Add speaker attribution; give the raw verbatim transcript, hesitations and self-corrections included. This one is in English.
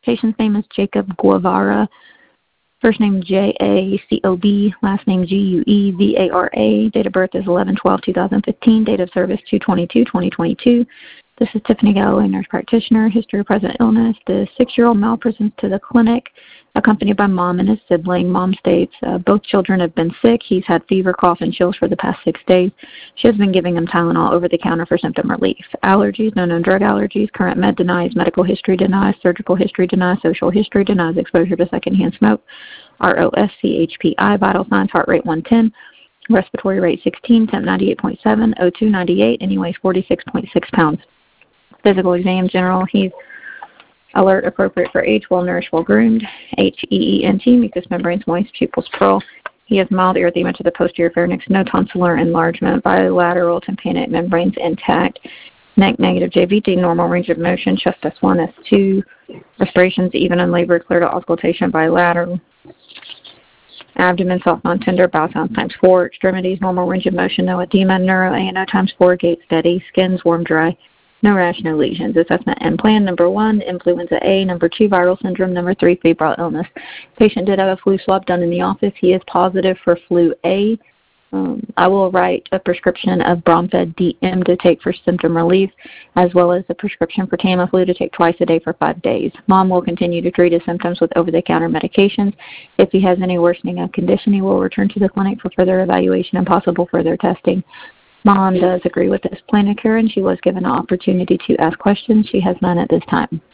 Speaker 1: Patient's name is Jacob Guevara. First name J A C O B, last name G U E V A R A. Date of birth is eleven twelve twenty fifteen. Date of service two twenty-two twenty twenty-two. This is Tiffany Galloway, nurse practitioner. History of present illness. The six-year-old male presents to the clinic accompanied by mom and his sibling. Mom states uh, both children have been sick. He's had fever, cough, and chills for the past six days. She has been giving him Tylenol over the counter for symptom relief. Allergies, no known drug allergies. Current med denies. Medical history denies. Surgical history denies. Social history denies. Exposure to secondhand smoke. R O S C H P I. Vital signs, heart rate one ten. Respiratory rate sixteen. Temp ninety-eight point seven. O two ninety-eight. And he weighs forty-six point six pounds. Physical exam, general. He's alert, appropriate for age, well nourished, well groomed. H E E N T, mucous membranes moist, pupils pearl. He has mild erythema to the posterior pharynx, no tonsillar enlargement, bilateral tympanic membranes intact. Neck negative J V T, normal range of motion, chest S one, S two. Respirations even unlabored, clear to auscultation, bilateral. Abdomen soft, non-tender, bowel sounds times four. Extremities, normal range of motion, no edema. Neuro A N O times four, gait steady. Skin's warm, dry. No rash, no lesions. Assessment and plan. Number one, influenza A. Number two, viral syndrome. Number three, febrile illness. Patient did have a flu swab done in the office. He is positive for flu A. Um, I will write a prescription of Bromfed D M to take for symptom relief, as well as a prescription for Tamiflu to take twice a day for five days. Mom will continue to treat his symptoms with over-the-counter medications. If he has any worsening of condition, he will return to the clinic for further evaluation and possible further testing. Mom does agree with this plan of care, and she was given an opportunity to ask questions. She has none at this time.